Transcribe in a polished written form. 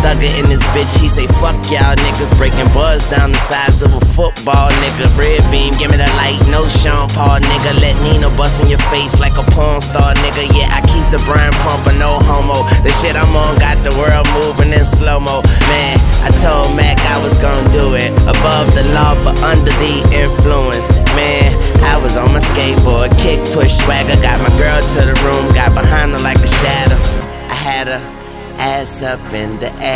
thugger in this bitch, he say fuck y'all niggas, breaking buzz down the size of a football, nigga. Red beam, give me the light, no Sean Paul, nigga. Let Nina bust in your face like a porn star, nigga. Yeah, I keep the brand pumping, no homo. The shit I'm on got the world moving in slow-mo. Man, I told Mac I was gonna do it, above the law but under the influence. Man, I was on my skateboard, kick, push, swagger. Got my girl to the room, got behind her like a shadow. I had her ass up in the air.